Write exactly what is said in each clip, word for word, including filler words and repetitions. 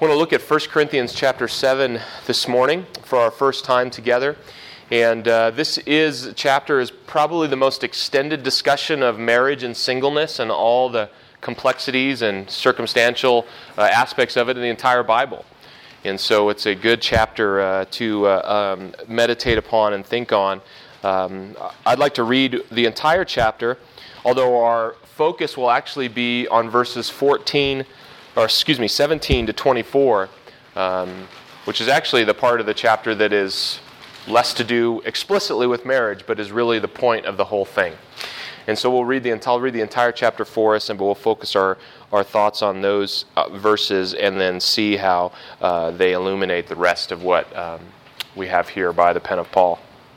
I want to look at First Corinthians chapter seven this morning for our first time together. And uh, this is chapter is probably the most extended discussion of marriage and singleness and all the complexities and circumstantial uh, aspects of it in the entire Bible. And so it's a good chapter uh, to uh, um, meditate upon and think on. Um, I'd like to read the entire chapter, although our focus will actually be on verses fourteen, or excuse me, seventeen to twenty-four, um, which is actually the part of the chapter that is less to do explicitly with marriage, but is really the point of the whole thing. And so we'll read the I'll read the entire chapter for us, and we'll focus our, our thoughts on those uh, verses, and then see how uh, they illuminate the rest of what um, we have here by the pen of Paul.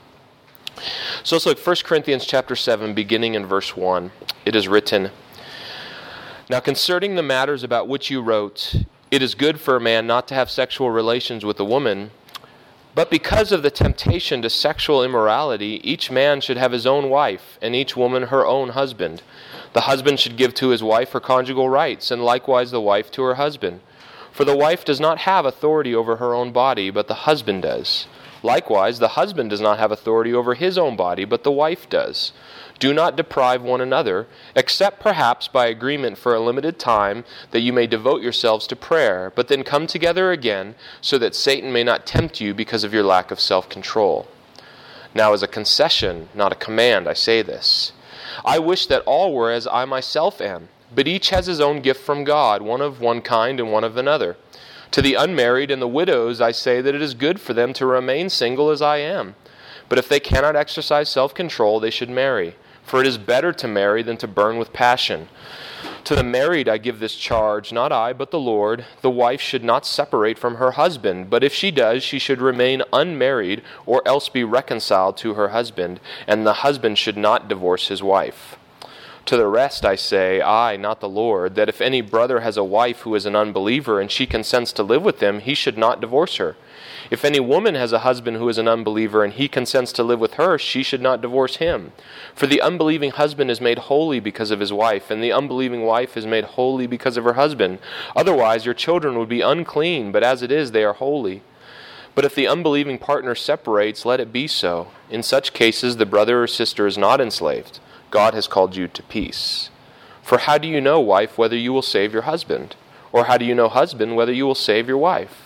So let's look First Corinthians chapter seven, beginning in verse one. It is written, "Now concerning the matters about which you wrote, it is good for a man not to have sexual relations with a woman, but because of the temptation to sexual immorality, each man should have his own wife, and each woman her own husband. The husband should give to his wife her conjugal rights, and likewise the wife to her husband. For the wife does not have authority over her own body, but the husband does. Likewise, the husband does not have authority over his own body, but the wife does. Do not deprive one another, except perhaps by agreement for a limited time, that you may devote yourselves to prayer, but then come together again, so that Satan may not tempt you because of your lack of self-control. Now as a concession, not a command, I say this. I wish that all were as I myself am, but each has his own gift from God, one of one kind and one of another. To the unmarried and the widows I say that it is good for them to remain single as I am. But if they cannot exercise self-control, they should marry. For it is better to marry than to burn with passion. To the married I give this charge, not I, but the Lord. The wife should not separate from her husband, but if she does, she should remain unmarried, or else be reconciled to her husband, and the husband should not divorce his wife. To the rest I say, I, not the Lord, that if any brother has a wife who is an unbeliever, and she consents to live with him, he should not divorce her. If any woman has a husband who is an unbeliever, and he consents to live with her, she should not divorce him. For the unbelieving husband is made holy because of his wife, and the unbelieving wife is made holy because of her husband. Otherwise your children would be unclean, but as it is they are holy. But if the unbelieving partner separates, let it be so. In such cases the brother or sister is not enslaved. God has called you to peace. For how do you know, wife, whether you will save your husband? Or how do you know, husband, whether you will save your wife?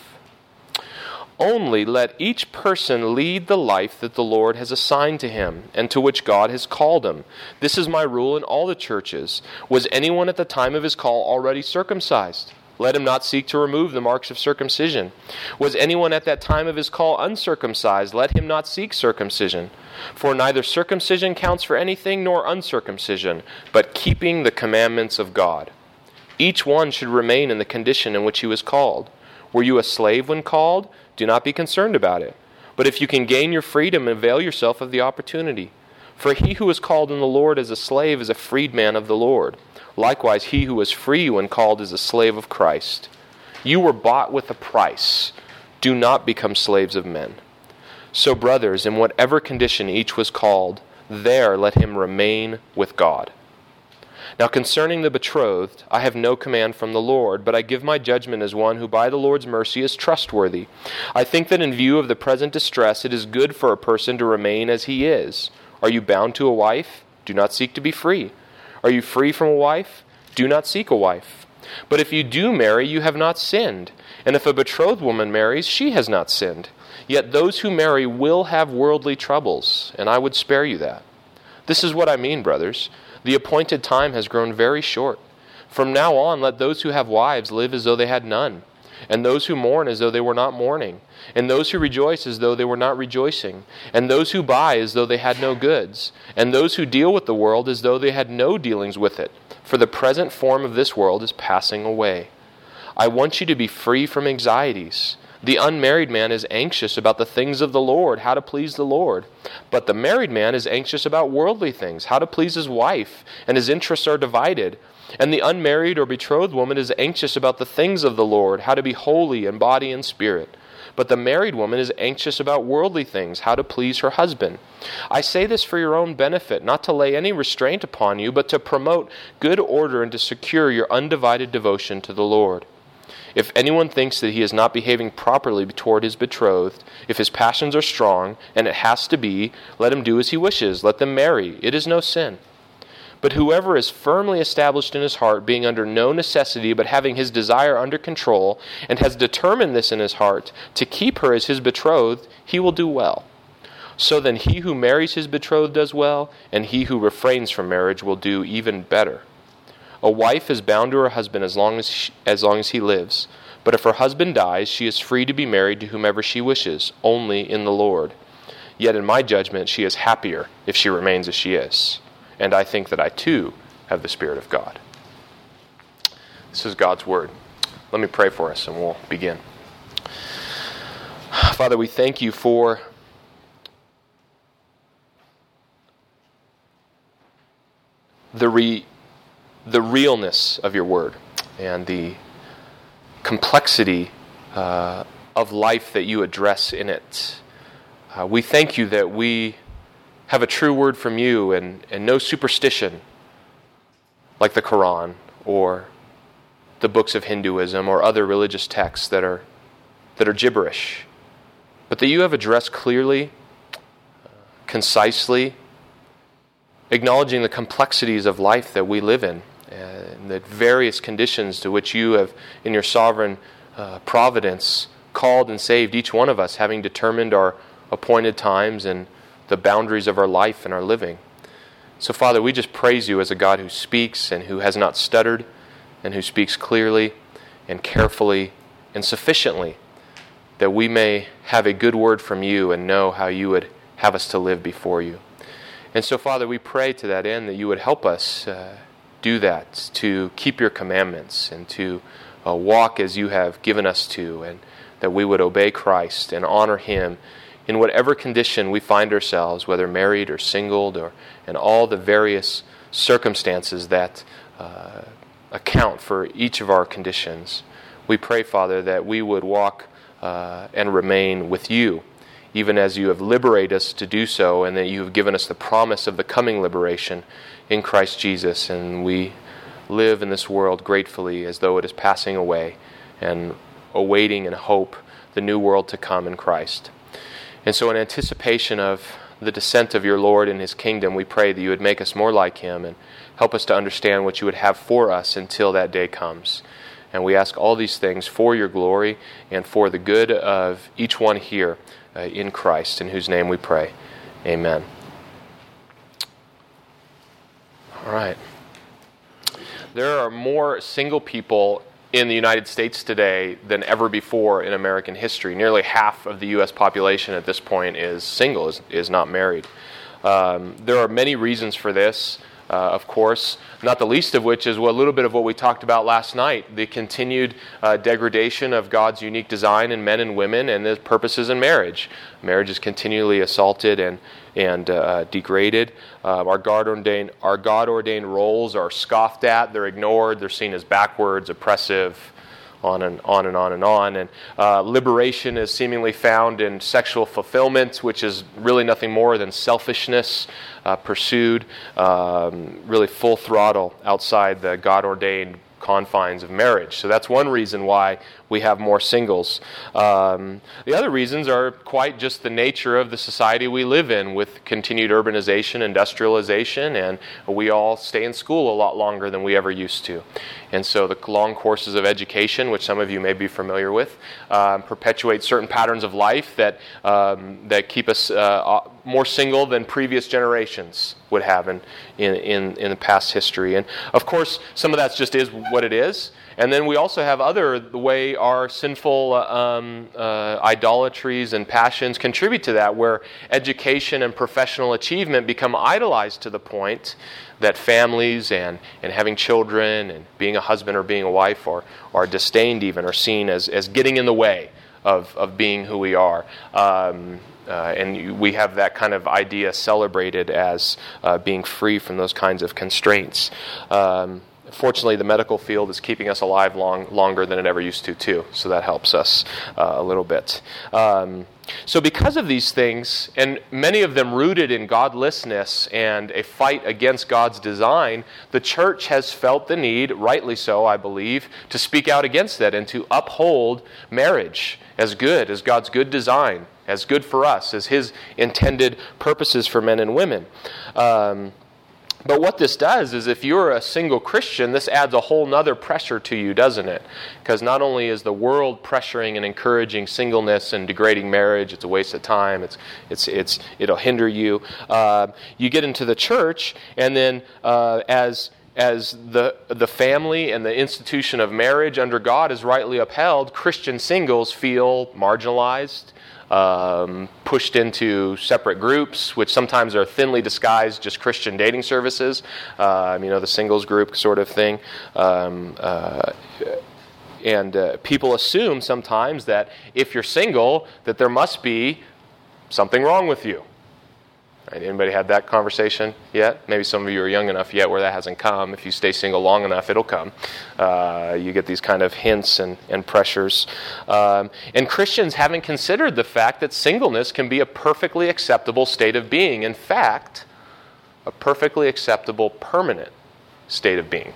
Only let each person lead the life that the Lord has assigned to him, and to which God has called him. This is my rule in all the churches. Was anyone at the time of his call already circumcised? Let him not seek to remove the marks of circumcision. Was anyone at that time of his call uncircumcised? Let him not seek circumcision. For neither circumcision counts for anything nor uncircumcision, but keeping the commandments of God. Each one should remain in the condition in which he was called. Were you a slave when called? Do not be concerned about it. But if you can gain your freedom, avail yourself of the opportunity. For he who is called in the Lord as a slave is a freedman of the Lord. Likewise, he who is free when called is a slave of Christ. You were bought with a price. Do not become slaves of men. So, brothers, in whatever condition each was called, there let him remain with God. Now concerning the betrothed, I have no command from the Lord, but I give my judgment as one who by the Lord's mercy is trustworthy. I think that in view of the present distress, it is good for a person to remain as he is. Are you bound to a wife? Do not seek to be free. Are you free from a wife? Do not seek a wife. But if you do marry, you have not sinned. And if a betrothed woman marries, she has not sinned. Yet those who marry will have worldly troubles, and I would spare you that. This is what I mean, brothers. The appointed time has grown very short. From now on, let those who have wives live as though they had none, and those who mourn as though they were not mourning, and those who rejoice as though they were not rejoicing, and those who buy as though they had no goods, and those who deal with the world as though they had no dealings with it. For the present form of this world is passing away. I want you to be free from anxieties. The unmarried man is anxious about the things of the Lord, how to please the Lord. But the married man is anxious about worldly things, how to please his wife, and his interests are divided. And the unmarried or betrothed woman is anxious about the things of the Lord, how to be holy in body and spirit. But the married woman is anxious about worldly things, how to please her husband. I say this for your own benefit, not to lay any restraint upon you, but to promote good order and to secure your undivided devotion to the Lord. If anyone thinks that he is not behaving properly toward his betrothed, if his passions are strong, and it has to be, let him do as he wishes. Let them marry. It is no sin. But whoever is firmly established in his heart, being under no necessity, but having his desire under control, and has determined this in his heart, to keep her as his betrothed, he will do well. So then he who marries his betrothed does well, and he who refrains from marriage will do even better. A wife is bound to her husband as long as she, as long as he lives. But if her husband dies, she is free to be married to whomever she wishes, only in the Lord. Yet in my judgment, she is happier if she remains as she is. And I think that I too have the Spirit of God. This is God's word. Let me pray for us and we'll begin. Father, we thank you for the re, the realness of your word and the complexity uh, of life that you address in it. Uh, we thank you that we have a true word from you and, and no superstition like the Quran or the books of Hinduism or other religious texts that are that are gibberish, but that you have addressed clearly, concisely, acknowledging the complexities of life that we live in and the various conditions to which you have, in your sovereign uh, providence, called and saved each one of us, having determined our appointed times and the boundaries of our life and our living. So, Father, we just praise you as a God who speaks and who has not stuttered and who speaks clearly and carefully and sufficiently, that we may have a good word from you and know how you would have us to live before you. And so, Father, we pray to that end that you would help us uh, do that, to keep your commandments and to uh, walk as you have given us to, and that we would obey Christ and honor him in whatever condition we find ourselves, whether married or singled, or in all the various circumstances that uh, account for each of our conditions. We pray, Father, that we would walk uh, and remain with you, even as you have liberated us to do so, and that you have given us the promise of the coming liberation in Christ Jesus, and we live in this world gratefully as though it is passing away, and awaiting in hope the new world to come in Christ. And so in anticipation of the descent of your Lord in his kingdom, we pray that you would make us more like him and help us to understand what you would have for us until that day comes. And we ask all these things for your glory and for the good of each one here uh, in Christ, in whose name we pray. Amen. All right. There are more single people in the United States today than ever before in American history. Nearly half of the U S population at this point is single, is, is not married. Um, there are many reasons for this, uh, of course, not the least of which is well, a little bit of what we talked about last night, the continued uh, degradation of God's unique design in men and women and the purposes in marriage. Marriage is continually assaulted and and uh, degraded. Uh, our God-ordained our God-ordained roles are scoffed at. They're ignored. They're seen as backwards, oppressive, on and on and on and on. And uh, liberation is seemingly found in sexual fulfillment, which is really nothing more than selfishness uh, pursued, um, really full throttle outside the God-ordained confines of marriage. So that's one reason why we have more singles. Um, the other reasons are quite just the nature of the society we live in, with continued urbanization, industrialization, and we all stay in school a lot longer than we ever used to. And so the long courses of education, which some of you may be familiar with, um, perpetuate certain patterns of life that um, that keep us uh, more single than previous generations would have in, in, in, in the past history. And of course, some of that just is what it is. And then we also have other, the way our sinful um, uh, idolatries and passions contribute to that, where education and professional achievement become idolized to the point that families and, and having children and being a husband or being a wife are, are disdained even, or seen as, as getting in the way of, of being who we are. Um, Uh, and we have that kind of idea celebrated as uh, being free from those kinds of constraints. Um, fortunately, the medical field is keeping us alive long longer than it ever used to, too. So that helps us uh, a little bit. Um, so because of these things, and many of them rooted in godlessness and a fight against God's design, the church has felt the need, rightly so, I believe, to speak out against that and to uphold marriage as good, as God's good design, as good for us, as His intended purposes for men and women. Um, But what this does is if you're a single Christian, this adds a whole nother pressure to you, doesn't it? Because not only is the world pressuring and encouraging singleness and degrading marriage, it's a waste of time, it's it's it's it'll hinder you. Uh, you get into the church, and then uh, as as the the family and the institution of marriage under God is rightly upheld, Christian singles feel marginalized, Um, pushed into separate groups, which sometimes are thinly disguised just Christian dating services, uh, you know, the singles group sort of thing. Um, uh, and uh, people assume sometimes that if you're single, that there must be something wrong with you. Right? Anybody had that conversation yet? Maybe some of you are young enough yet where that hasn't come. If you stay single long enough, it'll come. Uh, you get these kind of hints and, and pressures. Um, and Christians haven't considered the fact that singleness can be a perfectly acceptable state of being. In fact, a perfectly acceptable permanent state of being,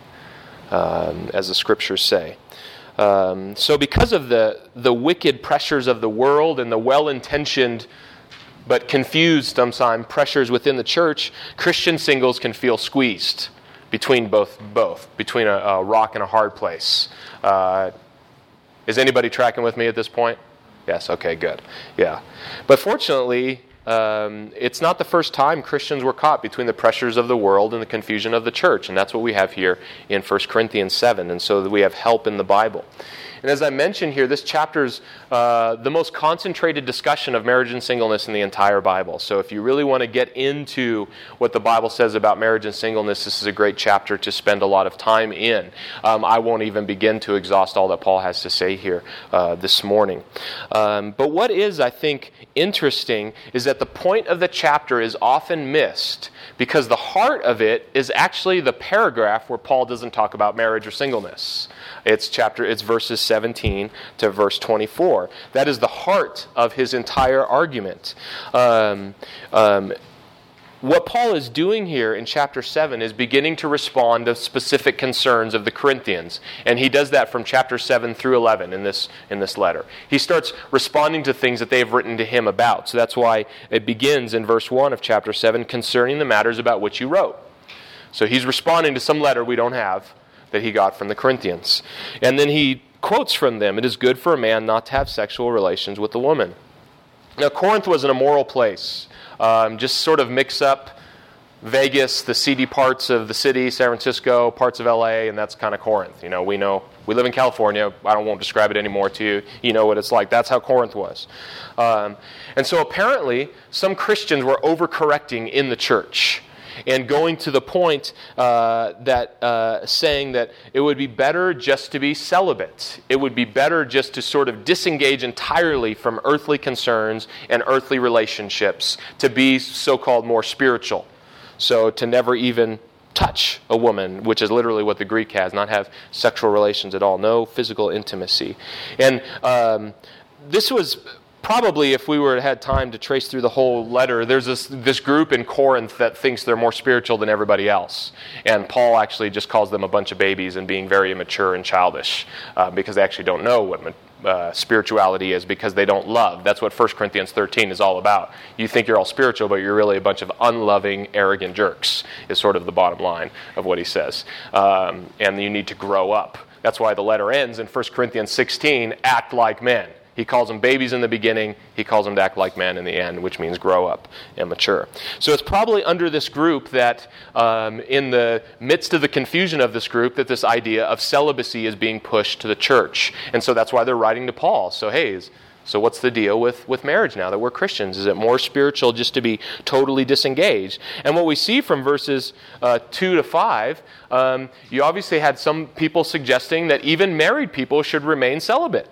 um, as the Scriptures say. Um, so because of the, the wicked pressures of the world and the well-intentioned but confused sometimes pressures within the church, Christian singles can feel squeezed between both, both between a, a rock and a hard place. Uh, is anybody tracking with me at this point? Yes, okay, good. Yeah. But fortunately, um, it's not the first time Christians were caught between the pressures of the world and the confusion of the church, and that's what we have here in First Corinthians seven, and so that we have help in the Bible. And as I mentioned here, this chapter is uh, the most concentrated discussion of marriage and singleness in the entire Bible. So if you really want to get into what the Bible says about marriage and singleness, this is a great chapter to spend a lot of time in. Um, I won't even begin to exhaust all that Paul has to say here uh, this morning. Um, but what is, I think, interesting is that the point of the chapter is often missed because the heart of it is actually the paragraph where Paul doesn't talk about marriage or singleness. It's chapter. It's verses seventeen to verse twenty-four. That is the heart of his entire argument. Um, um, what Paul is doing here in chapter seven is beginning to respond to specific concerns of the Corinthians, and he does that from chapter seven through eleven in this in this letter. He starts responding to things that they have written to him about. So that's why it begins in verse one of chapter seven, concerning the matters about which you wrote. So he's responding to some letter we don't have that he got from the Corinthians. And then he quotes from them, "It is good for a man not to have sexual relations with a woman." Now, Corinth was an immoral place. Um, just sort of mix up Vegas, the seedy parts of the city, San Francisco, parts of L A, and that's kind of Corinth. You know, we know, we live in California. I don't won't describe it anymore to you. You know what it's like. That's how Corinth was. Um, and so apparently, some Christians were overcorrecting in the church and going to the point uh, that uh, saying that it would be better just to be celibate. It would be better just to sort of disengage entirely from earthly concerns and earthly relationships, to be so-called more spiritual. So to never even touch a woman, which is literally what the Greek has, not have sexual relations at all, no physical intimacy. And um, this was... Probably, if we were had time to trace through the whole letter, there's this this group in Corinth that thinks they're more spiritual than everybody else. And Paul actually just calls them a bunch of babies and being very immature and childish uh, because they actually don't know what uh, spirituality is, because they don't love. That's what First Corinthians thirteen is all about. You think you're all spiritual, but you're really a bunch of unloving, arrogant jerks, is sort of the bottom line of what he says. Um, and you need to grow up. That's why the letter ends in First Corinthians sixteen, act like men. He calls them babies in the beginning. He calls them to act like men in the end, which means grow up and mature. So it's probably under this group that, um, in the midst of the confusion of this group, that this idea of celibacy is being pushed to the church. And so that's why they're writing to Paul. So, hey, is, so what's the deal with, with marriage now that we're Christians? Is it more spiritual just to be totally disengaged? And what we see from verses uh, two to five, um, you obviously had some people suggesting that even married people should remain celibate.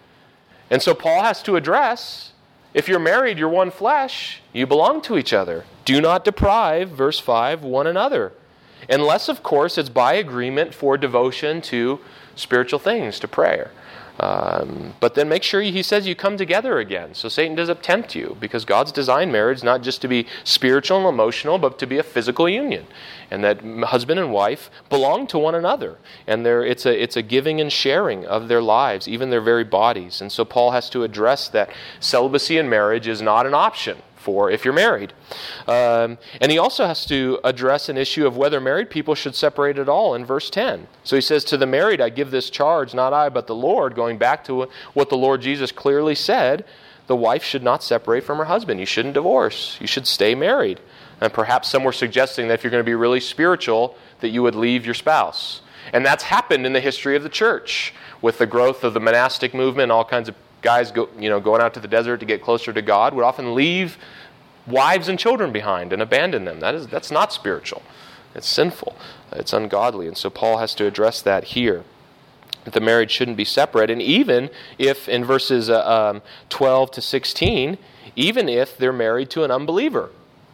And so Paul has to address, if you're married, you're one flesh, you belong to each other. Do not deprive, verse five, one another. Unless, of course, it's by agreement for devotion to spiritual things, to prayer. Um, but then make sure, he says, you come together again, so Satan doesn't tempt you, because God's designed marriage not just to be spiritual and emotional, but to be a physical union, and that husband and wife belong to one another, and there it's a it's a giving and sharing of their lives, even their very bodies. And so Paul has to address that celibacy in marriage is not an option for if you're married. Um, and he also has to address an issue of whether married people should separate at all in verse ten. So he says, to the married I give this charge, not I, but the Lord, going back to what the Lord Jesus clearly said, the wife should not separate from her husband. You shouldn't divorce. You should stay married. And perhaps some were suggesting that if you're going to be really spiritual, that you would leave your spouse. And that's happened in the history of the church with the growth of the monastic movement. All kinds of guys go, you know, going out to the desert to get closer to God would often leave wives and children behind and abandon them. That is, that's not spiritual. It's sinful. It's ungodly. And so Paul has to address that here. That the marriage shouldn't be separate. And even if in verses uh, um, twelve to sixteen, even if they're married to an unbeliever,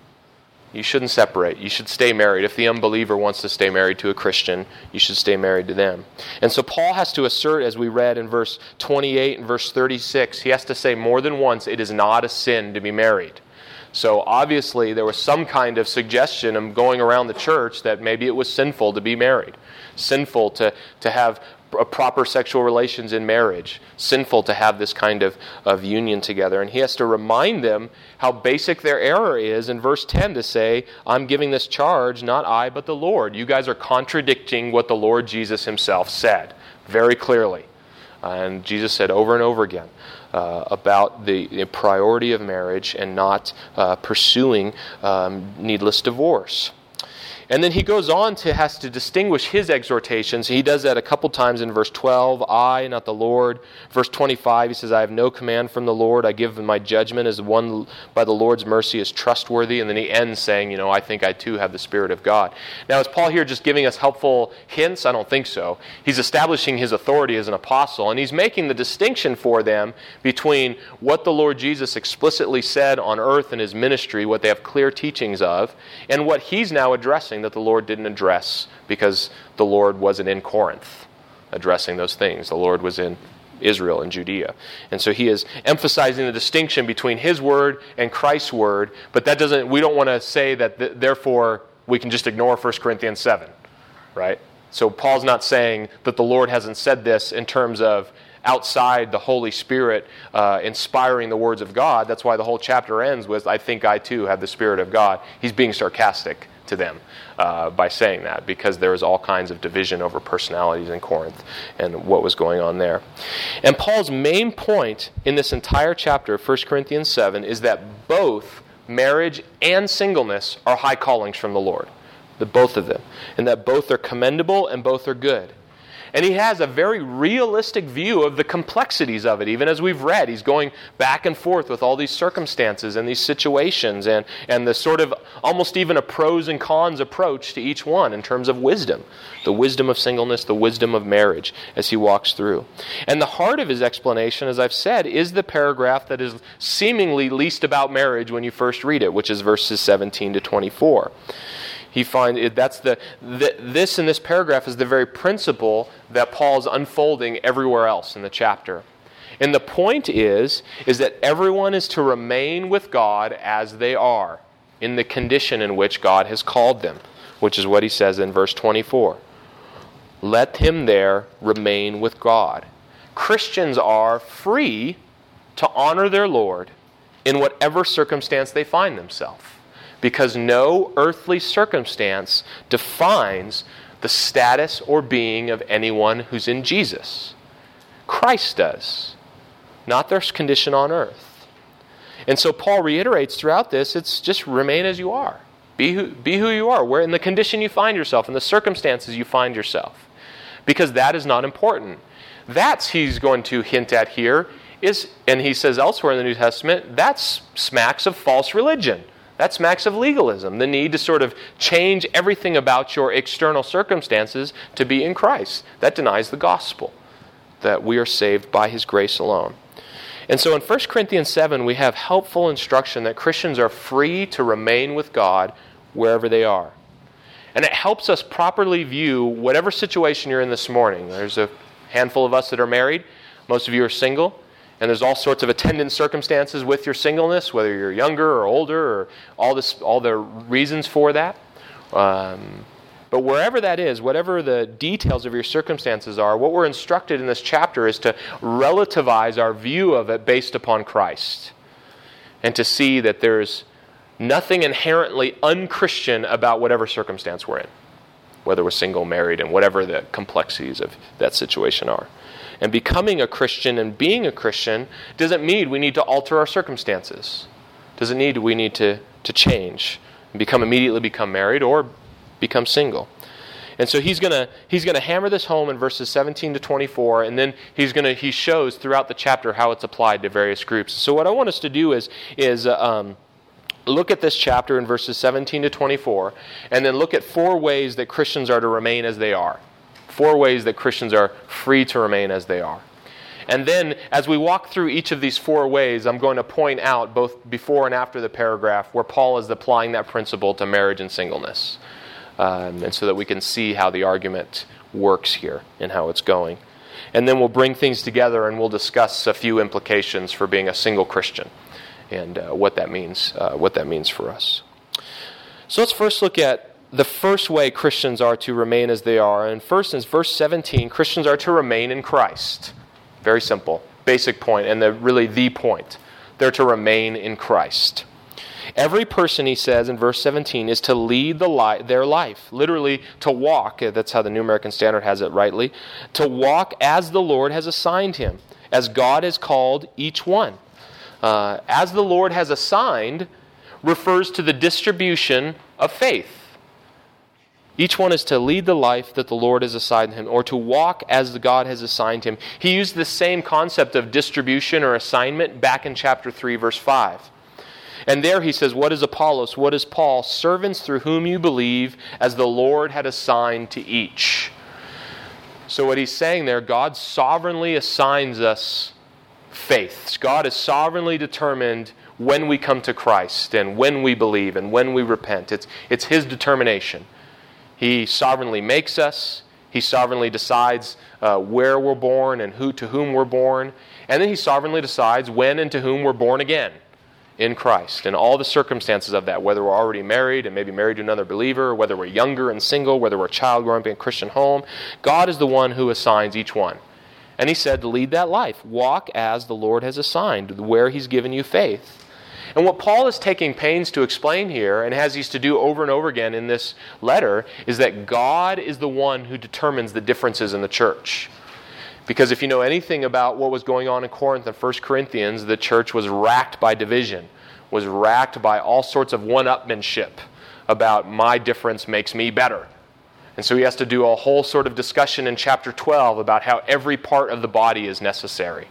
you shouldn't separate. You should stay married. If the unbeliever wants to stay married to a Christian, you should stay married to them. And so Paul has to assert, as we read in verse twenty-eight and verse thirty-six, he has to say more than once, it is not a sin to be married. So obviously there was some kind of suggestion of going around the church that maybe it was sinful to be married, sinful to, to have proper sexual relations in marriage, sinful to have this kind of, of union together. And he has to remind them how basic their error is in verse ten to say, I'm giving this charge, not I, but the Lord. You guys are contradicting what the Lord Jesus himself said very clearly. And Jesus said over and over again uh, about the, the priority of marriage and not uh, pursuing um, needless divorce. And then he goes on to has to distinguish his exhortations. He does that a couple times in verse twelve, I, not the Lord. Verse twenty-five, he says, I have no command from the Lord. I give my judgment as one by the Lord's mercy is trustworthy. And then he ends saying, you know, I think I too have the Spirit of God. Now, is Paul here just giving us helpful hints? I don't think so. He's establishing his authority as an apostle, and he's making the distinction for them between what the Lord Jesus explicitly said on earth in his ministry, what they have clear teachings of, and what he's now addressing that the Lord didn't address because the Lord wasn't in Corinth addressing those things. The Lord was in Israel and Judea. And so he is emphasizing the distinction between his word and Christ's word, but that doesn't, we don't want to say that th- therefore we can just ignore First Corinthians seven, right? So Paul's not saying that the Lord hasn't said this in terms of outside the Holy Spirit uh, inspiring the words of God. That's why the whole chapter ends with, I think I too have the Spirit of God. He's being sarcastic to them uh, by saying that, because there was all kinds of division over personalities in Corinth and what was going on there. And Paul's main point in this entire chapter of First Corinthians seven is that both marriage and singleness are high callings from the Lord, the both of them, and that both are commendable and both are good. And he has a very realistic view of the complexities of it. Even as we've read, he's going back and forth with all these circumstances and these situations and, and the sort of almost even a pros and cons approach to each one in terms of wisdom. The wisdom of singleness, the wisdom of marriage as he walks through. And the heart of his explanation, as I've said, is the paragraph that is seemingly least about marriage when you first read it, which is verses seventeen to twenty-four. He finds it, that's the, the this in this paragraph is the very principle that Paul's unfolding everywhere else in the chapter. And the point is, is that everyone is to remain with God as they are, in the condition in which God has called them, which is what he says in verse twenty-four. Let him there remain with God. Christians are free to honor their Lord in whatever circumstance they find themselves, because no earthly circumstance defines the status or being of anyone who's in Jesus. Christ does, not their condition on earth. And so Paul reiterates throughout this, it's just remain as you are. Be who, be who you are, where in the condition you find yourself, in the circumstances you find yourself. Because that is not important. That's, he's going to hint at here, is, and he says elsewhere in the New Testament, that's smacks of false religion. That smacks of legalism, the need to sort of change everything about your external circumstances to be in Christ. That denies the gospel, that we are saved by his grace alone. And so in First Corinthians seven, we have helpful instruction that Christians are free to remain with God wherever they are. And it helps us properly view whatever situation you're in this morning. There's a handful of us that are married. Most of you are single. And there's all sorts of attendant circumstances with your singleness, whether you're younger or older, or all this, all the reasons for that. Um, but wherever that is, whatever the details of your circumstances are, what we're instructed in this chapter is to relativize our view of it based upon Christ. And to see that there's nothing inherently unchristian about whatever circumstance we're in, whether we're single, married, and whatever the complexities of that situation are. And becoming a Christian and being a Christian doesn't mean we need to alter our circumstances. Doesn't need we need to, to change and become immediately become married or become single. And so he's gonna he's gonna hammer this home in verses seventeen to twenty-four, and then he's gonna he shows throughout the chapter how it's applied to various groups. So what I want us to do is is uh, um, look at this chapter in verses seventeen to twenty-four, and then look at four ways that Christians are to remain as they are. Four ways that Christians are free to remain as they are. And then, as we walk through each of these four ways, I'm going to point out, both before and after the paragraph, where Paul is applying that principle to marriage and singleness. Um, and so that we can see how the argument works here and how it's going. And then we'll bring things together and we'll discuss a few implications for being a single Christian and uh, what that means, uh, what that means for us. So let's first look at the first way Christians are to remain as they are. And first is verse seventeen, Christians are to remain in Christ. Very simple, basic point, and the, really the point. They're to remain in Christ. Every person, he says in verse seventeen, is to lead the li- their life. Literally, to walk, that's how the New American Standard has it rightly, to walk as the Lord has assigned him, as God has called each one. Uh, as the Lord has assigned refers to the distribution of faith. Each one is to lead the life that the Lord has assigned him, or to walk as God has assigned him. He used the same concept of distribution or assignment back in chapter three, verse five. And there he says, what is Apollos? What is Paul? Servants through whom you believe, as the Lord had assigned to each. So what he's saying there, God sovereignly assigns us faith. God is sovereignly determined when we come to Christ and when we believe and when we repent. It's, it's his determination. He sovereignly makes us. He sovereignly decides uh, where we're born and who to whom we're born. And then he sovereignly decides when and to whom we're born again in Christ. And all the circumstances of that, whether we're already married and maybe married to another believer, or whether we're younger and single, whether we're a child growing up in a Christian home, God is the one who assigns each one. And he said to lead that life. Walk as the Lord has assigned, where he's given you faith. And what Paul is taking pains to explain here, and has used to do over and over again in this letter, is that God is the one who determines the differences in the church. Because if you know anything about what was going on in Corinth and First Corinthians, the church was racked by division, was racked by all sorts of one-upmanship about my difference makes me better. And so he has to do a whole sort of discussion in chapter twelve about how every part of the body is necessary.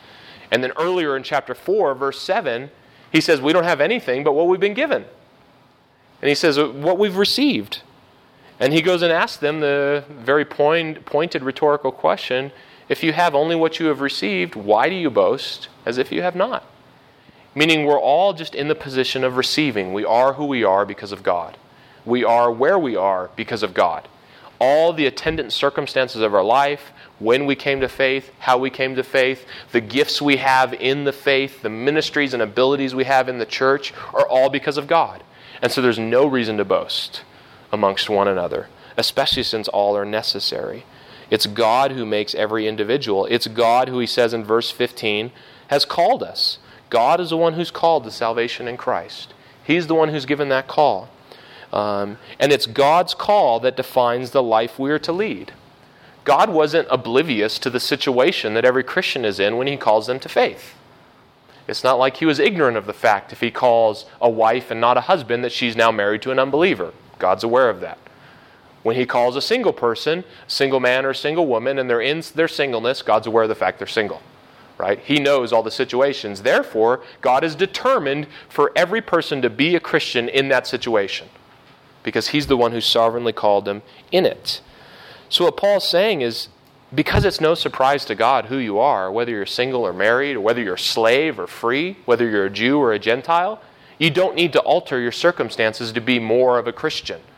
And then earlier in chapter four, verse seven, he says, we don't have anything but what we've been given. And he says, what we've received. And he goes and asks them the very point, pointed rhetorical question, if you have only what you have received, why do you boast as if you have not? Meaning we're all just in the position of receiving. We are who we are because of God. We are where we are because of God. All the attendant circumstances of our life, when we came to faith, how we came to faith, the gifts we have in the faith, the ministries and abilities we have in the church are all because of God. And so there's no reason to boast amongst one another, especially since all are necessary. It's God who makes every individual. It's God who, he says in verse fifteen, has called us. God is the one who's called to salvation in Christ. He's the one who's given that call. Um, and it's God's call that defines the life we are to lead. God wasn't oblivious to the situation that every Christian is in when he calls them to faith. It's not like he was ignorant of the fact if he calls a wife and not a husband that she's now married to an unbeliever. God's aware of that. When he calls a single person, single man or single woman, and they're in their singleness, God's aware of the fact they're single. Right? He knows all the situations. Therefore, God is determined for every person to be a Christian in that situation, because he's the one who sovereignly called them in it. So what Paul's saying is, because it's no surprise to God who you are, whether you're single or married, or whether you're a slave or free, whether you're a Jew or a Gentile, you don't need to alter your circumstances to be more of a Christian.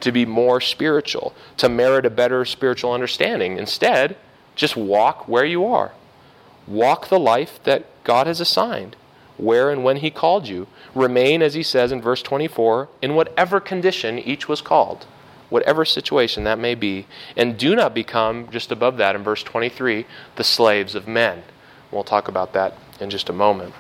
to be more spiritual, to merit a better spiritual understanding. Instead, just walk where you are. Walk the life that God has assigned, where and when he called you. Remain, as he says in verse twenty-four, in whatever condition each was called, whatever situation that may be. And do not become, just above that in verse twenty-three, the slaves of men. We'll talk about that in just a moment.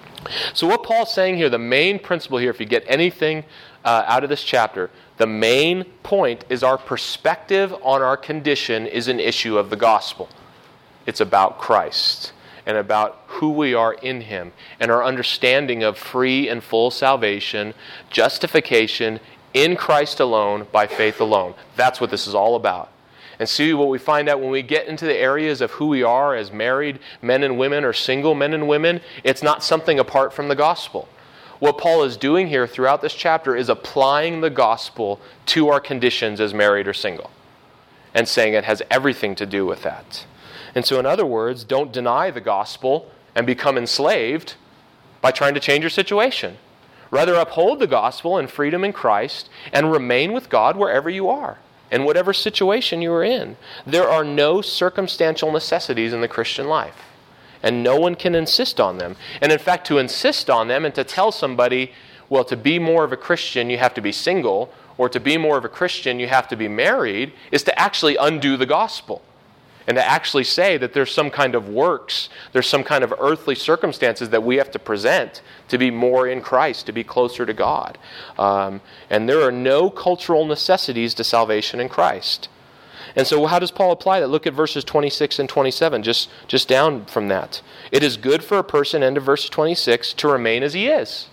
So what Paul's saying here, the main principle here, if you get anything uh, out of this chapter, the main point is our perspective on our condition is an issue of the gospel. It's about Christ and about who we are in him and our understanding of free and full salvation, justification in Christ alone, by faith alone. That's what this is all about. And see, what we find out when we get into the areas of who we are as married men and women or single men and women, it's not something apart from the gospel. What Paul is doing here throughout this chapter is applying the gospel to our conditions as married or single and saying it has everything to do with that. And so in other words, don't deny the gospel and become enslaved by trying to change your situation. Rather, uphold the gospel and freedom in Christ and remain with God wherever you are, in whatever situation you are in. There are no circumstantial necessities in the Christian life, and no one can insist on them. And in fact, to insist on them and to tell somebody, well, to be more of a Christian, you have to be single, or to be more of a Christian, you have to be married, is to actually undo the gospel. And to actually say that there's some kind of works, there's some kind of earthly circumstances that we have to present to be more in Christ, to be closer to God. Um, and there are no cultural necessities to salvation in Christ. And so how does Paul apply that? Look at verses twenty-six and twenty-seven, just, just down from that. It is good for a person, end of verse twenty-six, to remain as he is.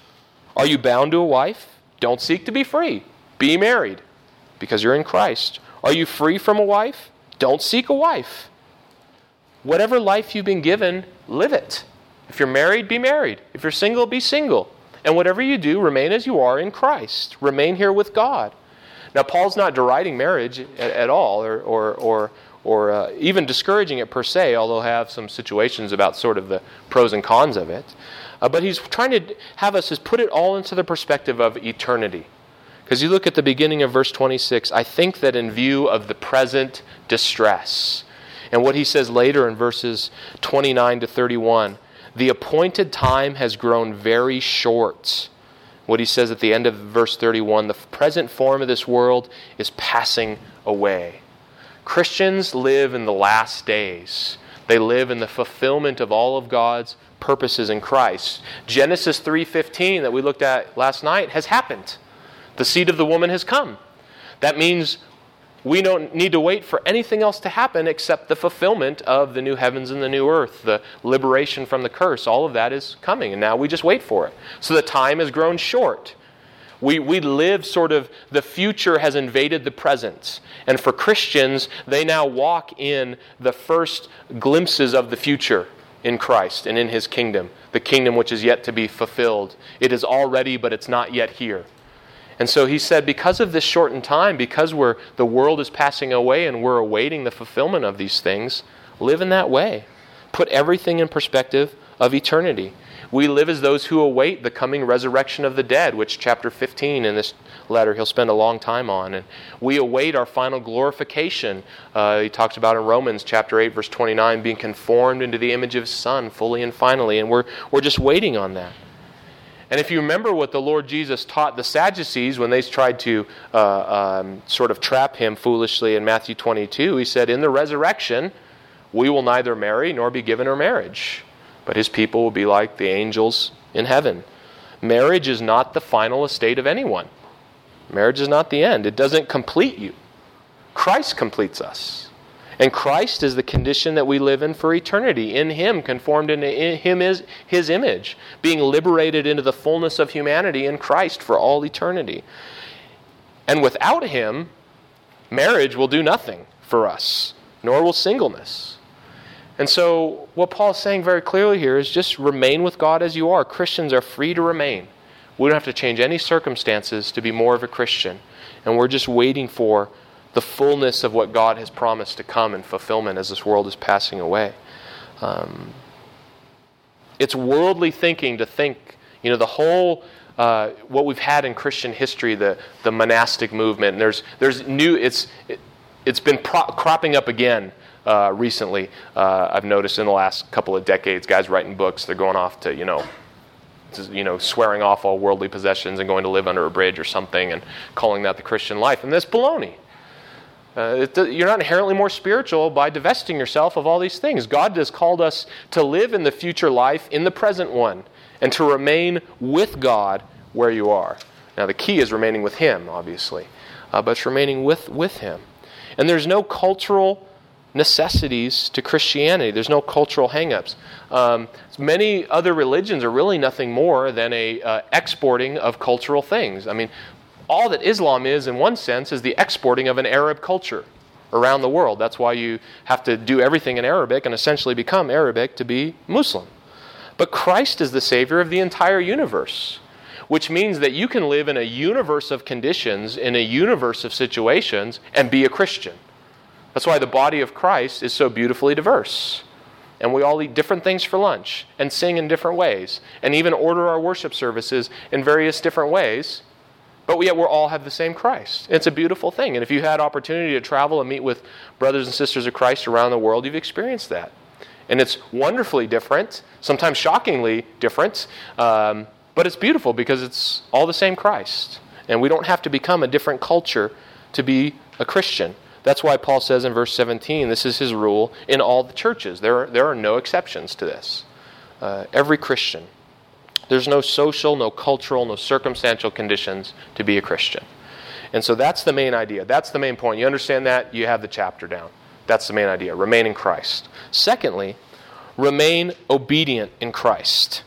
Are you bound to a wife? Don't seek to be free. Be married, because you're in Christ. Are you free from a wife? Don't seek a wife. Whatever life you've been given, live it. If you're married, be married. If you're single, be single. And whatever you do, remain as you are in Christ. Remain here with God. Now, Paul's not deriding marriage at, at all, or or or, or uh, even discouraging it per se, although I have some situations about sort of the pros and cons of it. Uh, but he's trying to have us just put it all into the perspective of eternity. Because you look at the beginning of verse twenty-six, I think that in view of the present distress, and what he says later in verses twenty-nine to thirty-one, the appointed time has grown very short. What he says at the end of verse thirty-one, the present form of this world is passing away. Christians live in the last days. They live in the fulfillment of all of God's purposes in Christ. Genesis three fifteen that we looked at last night has happened. The seed of the woman has come. That means we don't need to wait for anything else to happen except the fulfillment of the new heavens and the new earth, the liberation from the curse. All of that is coming, and now we just wait for it. So the time has grown short. We we live sort of, the future has invaded the present. And for Christians, they now walk in the first glimpses of the future in Christ and in his kingdom, the kingdom which is yet to be fulfilled. It is already, but it's not yet here. And so he said, because of this shortened time, because we're, the world is passing away and we're awaiting the fulfillment of these things, live in that way. Put everything in perspective of eternity. We live as those who await the coming resurrection of the dead, which chapter fifteen in this letter he'll spend a long time on. And we await our final glorification. Uh, he talks about in Romans chapter eight, verse twenty-nine, being conformed into the image of his Son fully and finally. And we're we're just waiting on that. And if you remember what the Lord Jesus taught the Sadducees when they tried to uh, um, sort of trap him foolishly in Matthew twenty-two, he said, in the resurrection, we will neither marry nor be given our marriage, but his people will be like the angels in heaven. Marriage is not the final estate of anyone. Marriage is not the end. It doesn't complete you. Christ completes us. And Christ is the condition that we live in for eternity. In him, conformed into him is his image, being liberated into the fullness of humanity in Christ for all eternity. And without him, marriage will do nothing for us, nor will singleness. And so what Paul is saying very clearly here is just remain with God as you are. Christians are free to remain. We don't have to change any circumstances to be more of a Christian. And we're just waiting for the fullness of what God has promised to come in fulfillment as this world is passing away. Um, it's worldly thinking to think, you know, the whole uh, what we've had in Christian history, the the monastic movement. And there's there's new. It's it, it's been pro- cropping up again uh, recently. Uh, I've noticed in the last couple of decades, guys writing books. They're going off to you know. you know, swearing off all worldly possessions and going to live under a bridge or something and calling that the Christian life. And that's baloney. Uh, it, you're not inherently more spiritual by divesting yourself of all these things. God has called us to live in the future life, in the present one, and to remain with God where you are. Now, the key is remaining with Him, obviously, uh, but it's remaining with, with Him. And there's no cultural necessities to Christianity. There's no cultural hang-ups. Um, many other religions are really nothing more than a uh, exporting of cultural things. I mean, all that Islam is, in one sense, is the exporting of an Arab culture around the world. That's why you have to do everything in Arabic and essentially become Arabic to be Muslim. But Christ is the Savior of the entire universe, which means that you can live in a universe of conditions, in a universe of situations, and be a Christian. That's why the body of Christ is so beautifully diverse. And we all eat different things for lunch, and sing in different ways, and even order our worship services in various different ways, but yet we all have the same Christ. It's a beautiful thing. And if you had opportunity to travel and meet with brothers and sisters of Christ around the world, you've experienced that. And it's wonderfully different, sometimes shockingly different, um, but it's beautiful because it's all the same Christ. And we don't have to become a different culture to be a Christian. That's why Paul says in verse seventeen, this is his rule in all the churches. There are, there are no exceptions to this. Uh, every Christian. There's no social, no cultural, no circumstantial conditions to be a Christian. And so that's the main idea. That's the main point. You understand that? You have the chapter down. That's the main idea. Remain in Christ. Secondly, remain obedient in Christ.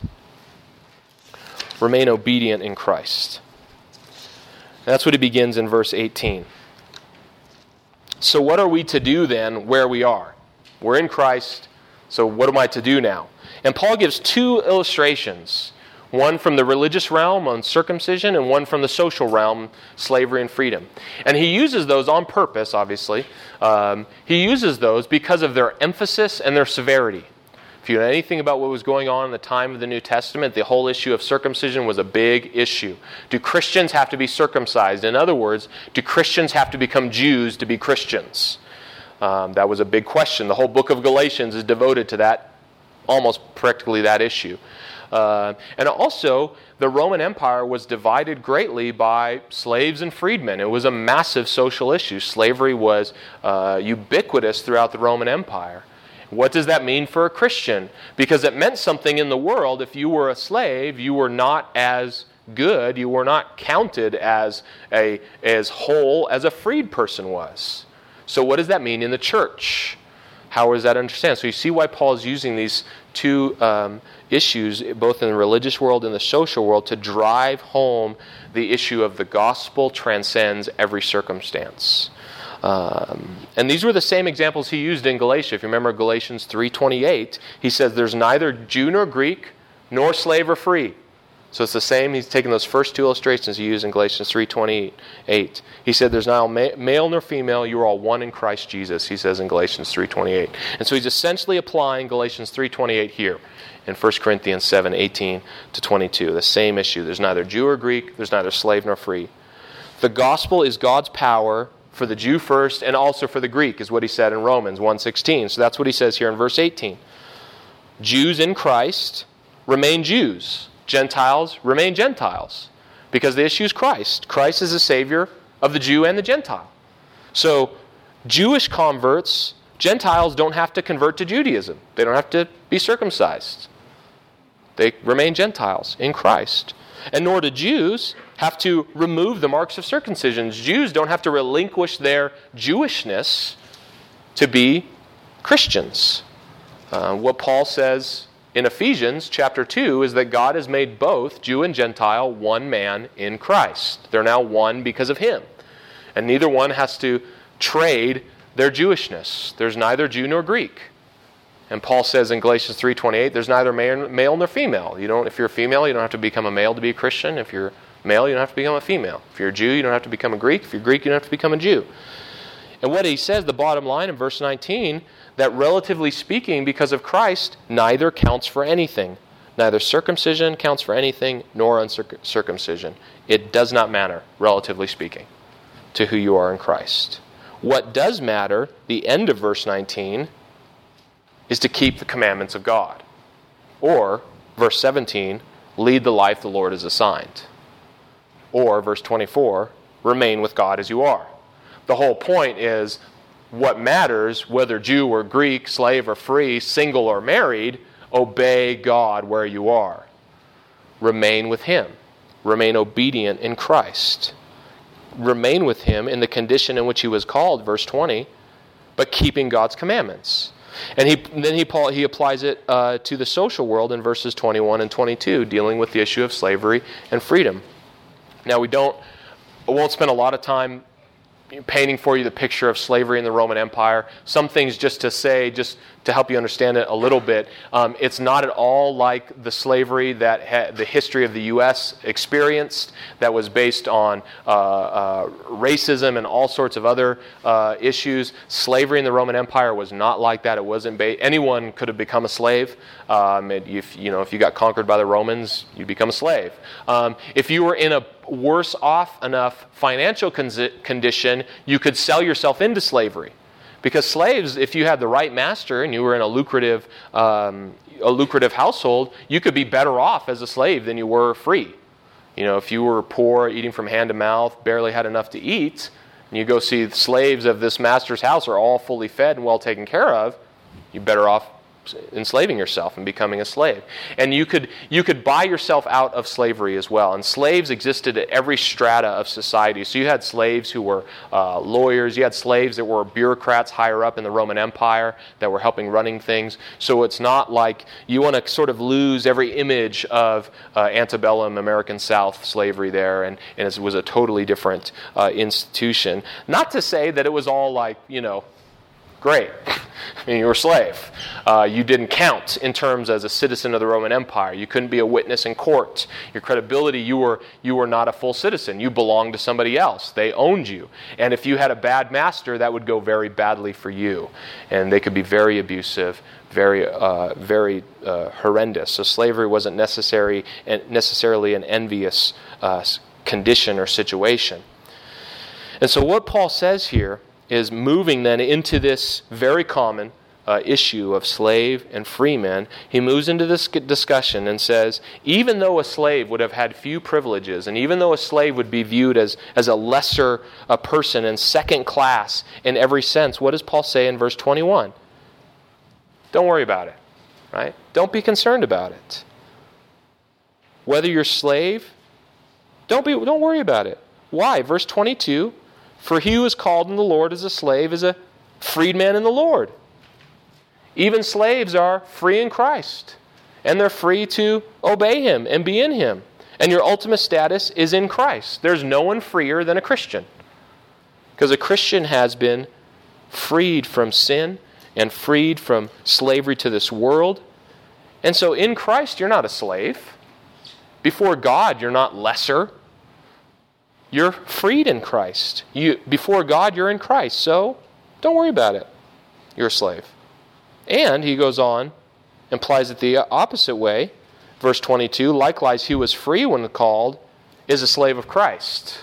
Remain obedient in Christ. That's what he begins in verse eighteen. So what are we to do then where we are? We're in Christ, so what am I to do now? And Paul gives two illustrations, one from the religious realm on circumcision and one from the social realm, slavery and freedom. And he uses those on purpose, obviously. Um, he uses those because of their emphasis and their severity. If you know anything about what was going on in the time of the New Testament, the whole issue of circumcision was a big issue. Do Christians have to be circumcised? In other words, do Christians have to become Jews to be Christians? Um, that was a big question. The whole book of Galatians is devoted to that, almost practically that issue. Uh, and also, the Roman Empire was divided greatly by slaves and freedmen. It was a massive social issue. Slavery was uh, ubiquitous throughout the Roman Empire. What does that mean for a Christian? Because it meant something in the world. If you were a slave, you were not as good, you were not counted as a as whole as a freed person was. So what does that mean in the church? How is that understood? So you see why Paul is using these two um, issues, both in the religious world and the social world, to drive home the issue of the gospel transcends every circumstance. Um, and these were the same examples he used in Galatia. If you remember Galatians three twenty-eight, he says there's neither Jew nor Greek, nor slave or free. So it's the same. He's taken those first two illustrations he used in Galatians three twenty-eight. He said there's neither male nor female, you are all one in Christ Jesus, he says in Galatians three twenty-eight. And so he's essentially applying Galatians three twenty-eight here in First Corinthians seven eighteen to twenty-two. The same issue. There's neither Jew or Greek, there's neither slave nor free. The gospel is God's power for the Jew first and also for the Greek, is what he said in Romans one sixteen. So that's what he says here in verse eighteen. Jews in Christ remain Jews. Gentiles remain Gentiles. Because the issue is Christ. Christ is the Savior of the Jew and the Gentile. So Jewish converts, Gentiles don't have to convert to Judaism. They don't have to be circumcised. They remain Gentiles in Christ. And nor do Jews have to remove the marks of circumcision. Jews don't have to relinquish their Jewishness to be Christians. Uh, what Paul says in Ephesians chapter two is that God has made both Jew and Gentile one man in Christ. They're now one because of him. And neither one has to trade their Jewishness. There's neither Jew nor Greek. And Paul says in Galatians three twenty-eight, there's neither male nor female. You don't, if you're a female, you don't have to become a male to be a Christian. If you're male, you don't have to become a female. If you're a Jew, you don't have to become a Greek. If you're Greek, you don't have to become a Jew. And what he says, the bottom line in verse nineteen, that relatively speaking, because of Christ, neither counts for anything. Neither circumcision counts for anything, nor uncircumcision. It does not matter, relatively speaking, to who you are in Christ. What does matter, the end of verse nineteen, is to keep the commandments of God. Or, verse seventeen, lead the life the Lord has assigned. Or, verse twenty-four, remain with God as you are. The whole point is, what matters, whether Jew or Greek, slave or free, single or married, obey God where you are. Remain with Him. Remain obedient in Christ. Remain with Him in the condition in which He was called, verse twenty, but keeping God's commandments. And he then he, Paul, he applies it uh, to the social world in verses twenty-one and twenty-two, dealing with the issue of slavery and freedom. Now, we don't, I won't spend a lot of time painting for you the picture of slavery in the Roman Empire. Some things just to say, just to help you understand it a little bit, um, it's not at all like the slavery that ha- the history of the U S experienced, that was based on uh, uh, racism and all sorts of other uh, issues. Slavery in the Roman Empire was not like that. It wasn't ba- anyone could have become a slave. Um, it, if you know, if you got conquered by the Romans, you become a slave. Um, if you were in a worse off enough financial con- condition, you could sell yourself into slavery. Because slaves, if you had the right master and you were in a lucrative um, a lucrative household, you could be better off as a slave than you were free. You know, if you were poor, eating from hand to mouth, barely had enough to eat, and you go see the slaves of this master's house are all fully fed and well taken care of, you're better off enslaving yourself and becoming a slave. And you could you could buy yourself out of slavery as well. And slaves existed at every strata of society. So you had slaves who were uh, lawyers. You had slaves that were bureaucrats higher up in the Roman Empire that were helping running things. So it's not like you want to sort of lose every image of uh, antebellum American South slavery there, and, and it was a totally different uh, institution. Not to say that it was all like, you know, great. I mean, you were a slave. Uh, you didn't count in terms as a citizen of the Roman Empire. You couldn't be a witness in court. Your credibility, you were you were not a full citizen. You belonged to somebody else. They owned you. And if you had a bad master, that would go very badly for you. And they could be very abusive, very uh, very uh, horrendous. So slavery wasn't necessary and necessarily an envious uh, condition or situation. And so what Paul says here is moving then into this very common uh, issue of slave and free men. He moves into this discussion and says, even though a slave would have had few privileges, and even though a slave would be viewed as, as a lesser a person and second class in every sense, what does Paul say in verse twenty-one? Don't worry about it, right? Don't be concerned about it. Whether you're slave, don't be, don't worry about it. Why? Verse twenty-two, for he who is called in the Lord as a slave is a freedman in the Lord. Even slaves are free in Christ, and they're free to obey Him and be in Him. And your ultimate status is in Christ. There's no one freer than a Christian, because a Christian has been freed from sin and freed from slavery to this world. And so in Christ, you're not a slave. Before God, you're not lesser. You're freed in Christ. You, before God, you're in Christ. So don't worry about it. You're a slave. And he goes on, implies it the opposite way. Verse twenty-two, likewise, he who was free when called is a slave of Christ.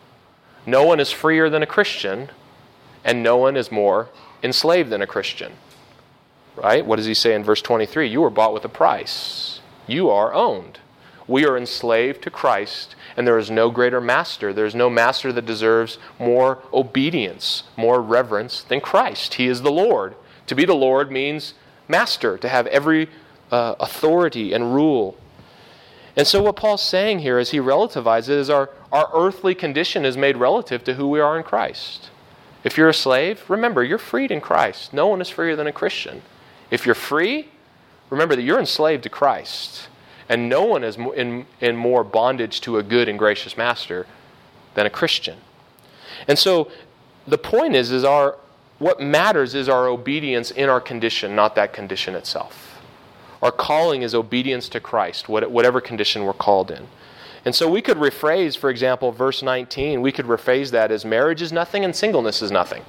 No one is freer than a Christian, and no one is more enslaved than a Christian. Right? What does he say in verse twenty-three? You were bought with a price. You are owned. We are enslaved to Christ, and there is no greater master. There is no master that deserves more obedience, more reverence than Christ. He is the Lord. To be the Lord means master, to have every uh, authority and rule. And so what Paul's saying here as he relativizes is our, our earthly condition is made relative to who we are in Christ. If you're a slave, remember, you're freed in Christ. No one is freer than a Christian. If you're free, remember that you're enslaved to Christ. And no one is in, in more bondage to a good and gracious master than a Christian. And so the point is, is our what matters is our obedience in our condition, not that condition itself. Our calling is obedience to Christ, whatever condition we're called in. And so we could rephrase, for example, verse nineteen, we could rephrase that as marriage is nothing and singleness is nothing.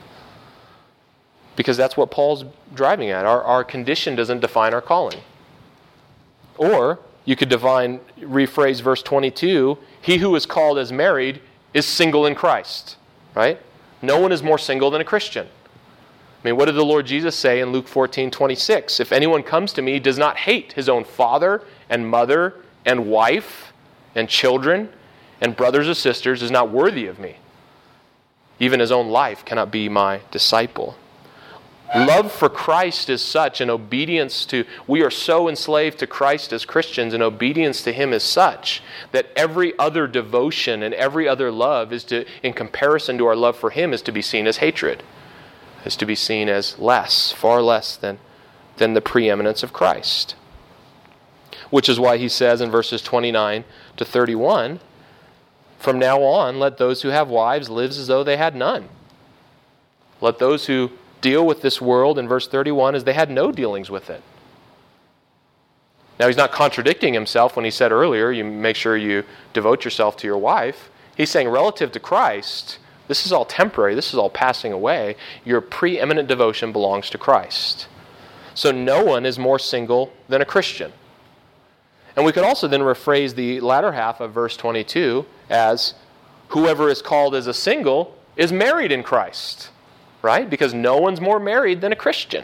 Because that's what Paul's driving at. Our, our condition doesn't define our calling. Or you could define, rephrase verse twenty-two, he who is called as married is single in Christ, right? No one is more single than a Christian. I mean, what did the Lord Jesus say in Luke fourteen twenty-six? If anyone comes to me, he does not hate his own father and mother and wife and children and brothers or sisters, is not worthy of me. Even his own life cannot be my disciple. Love for Christ is such, and obedience to, we are so enslaved to Christ as Christians, and obedience to Him is such, that every other devotion and every other love is to, in comparison to our love for Him, is to be seen as hatred, is to be seen as less, far less than, than the preeminence of Christ. Which is why he says in verses twenty-nine to thirty-one, from now on, let those who have wives live as though they had none. Let those who deal with this world, in verse thirty-one, as they had no dealings with it. Now, he's not contradicting himself when he said earlier, you make sure you devote yourself to your wife. He's saying relative to Christ, this is all temporary, this is all passing away. Your preeminent devotion belongs to Christ. So no one is more single than a Christian. And we could also then rephrase the latter half of verse twenty-two as, whoever is called as a single is married in Christ. Right? Because no one's more married than a Christian.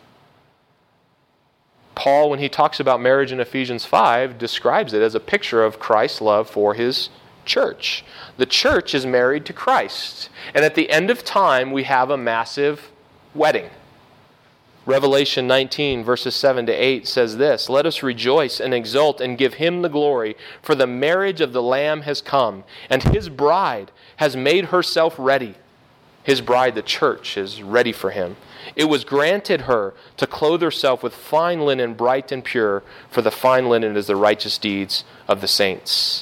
Paul, when he talks about marriage in Ephesians five, describes it as a picture of Christ's love for His church. The church is married to Christ. And at the end of time, we have a massive wedding. Revelation nineteen, verses seven to eight says this, let us rejoice and exult and give Him the glory, for the marriage of the Lamb has come, and His bride has made herself ready. His bride, the church, is ready for Him. It was granted her to clothe herself with fine linen, bright and pure, for the fine linen is the righteous deeds of the saints.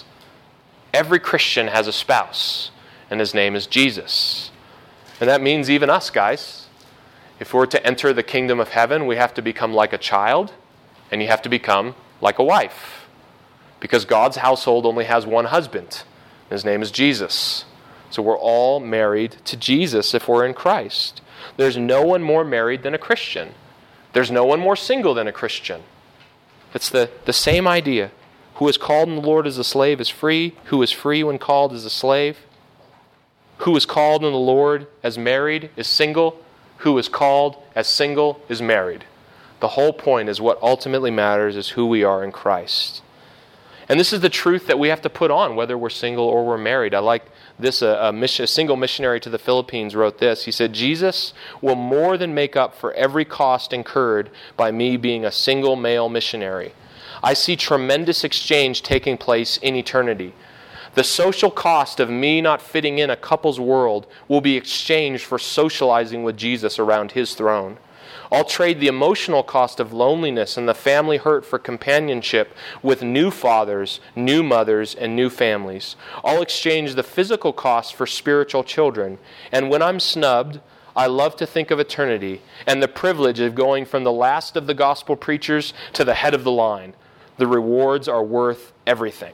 Every Christian has a spouse, and his name is Jesus. And that means even us, guys. If we're to enter the kingdom of heaven, we have to become like a child, and you have to become like a wife. Because God's household only has one husband. His name is Jesus. So we're all married to Jesus if we're in Christ. There's no one more married than a Christian. There's no one more single than a Christian. It's the, the same idea. Who is called in the Lord as a slave is free. Who is free when called is a slave. Who is called in the Lord as married is single. Who is called as single is married. The whole point is what ultimately matters is who we are in Christ. And this is the truth that we have to put on, whether we're single or we're married. I like this, a, a, mission, a single missionary to the Philippines wrote this. He said, Jesus will more than make up for every cost incurred by me being a single male missionary. I see tremendous exchange taking place in eternity. The social cost of me not fitting in a couple's world will be exchanged for socializing with Jesus around His throne. I'll trade the emotional cost of loneliness and the family hurt for companionship with new fathers, new mothers, and new families. I'll exchange the physical cost for spiritual children. And when I'm snubbed, I love to think of eternity and the privilege of going from the last of the gospel preachers to the head of the line. The rewards are worth everything.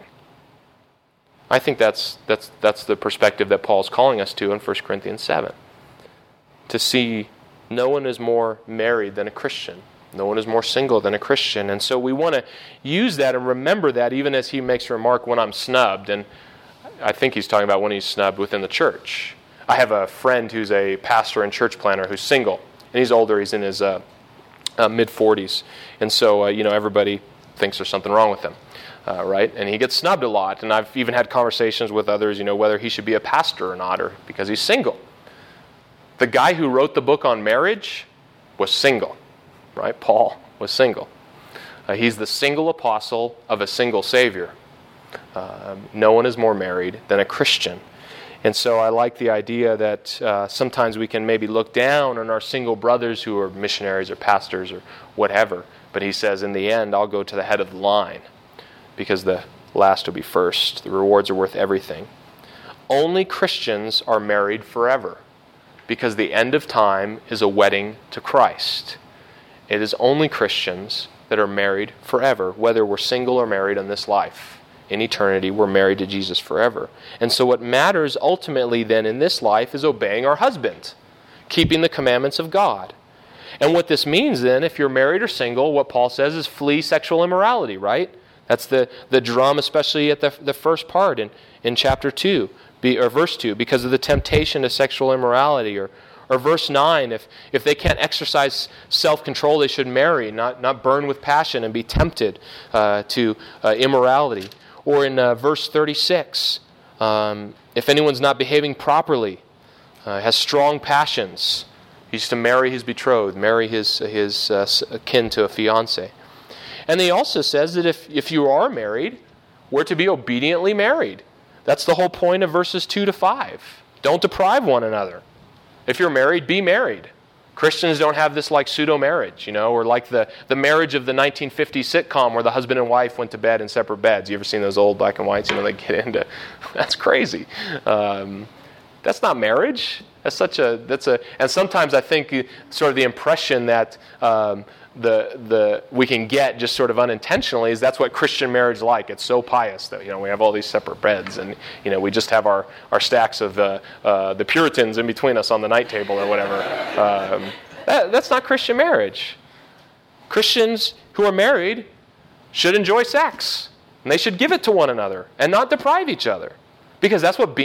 I think that's that's that's the perspective that Paul's calling us to in First Corinthians seven. To see no one is more married than a Christian. No one is more single than a Christian. And so we want to use that and remember that even as he makes a remark when I'm snubbed. And I think he's talking about when he's snubbed within the church. I have a friend who's a pastor and church planner who's single. And he's older. He's in his uh, uh, mid-forties. And so, uh, you know, everybody thinks there's something wrong with him. Uh, right? And he gets snubbed a lot. And I've even had conversations with others, you know, whether he should be a pastor or not, or because he's single. The guy who wrote the book on marriage was single, right? Paul was single. Uh, he's the single apostle of a single Savior. Uh, no one is more married than a Christian. And so I like the idea that uh, sometimes we can maybe look down on our single brothers who are missionaries or pastors or whatever. But he says, in the end, I'll go to the head of the line because the last will be first. The rewards are worth everything. Only Christians are married forever, because the end of time is a wedding to Christ. It is only Christians that are married forever, whether we're single or married in this life. In eternity, we're married to Jesus forever. And so what matters ultimately then in this life is obeying our husband, keeping the commandments of God. And what this means then, if you're married or single, what Paul says is flee sexual immorality, right? That's the, the drum, especially at the, the first part in, in chapter two, be, or verse two, because of the temptation to sexual immorality. Or, or verse nine, if, if they can't exercise self-control, they should marry, not, not burn with passion and be tempted uh, to uh, immorality. Or in uh, verse thirty-six, um, if anyone's not behaving properly, uh, has strong passions, he's to marry his betrothed, marry his, his uh, kin to a fiancé. And he also says that if, if you are married, we're to be obediently married. That's the whole point of verses two to five. Don't deprive one another. If you're married, be married. Christians don't have this like pseudo-marriage, you know, or like the, the marriage of the nineteen fifties sitcom where the husband and wife went to bed in separate beds. You ever seen those old black and whites? You know, they get into, that's crazy. Um, that's not marriage. That's such a, that's a, and sometimes I think sort of the impression that um, the the we can get just sort of unintentionally is that's what Christian marriage is like. It's so pious that, you know, we have all these separate beds and, you know, we just have our, our stacks of uh, uh, the Puritans in between us on the night table or whatever. Um, that, that's not Christian marriage. Christians who are married should enjoy sex, and they should give it to one another and not deprive each other, because that's what being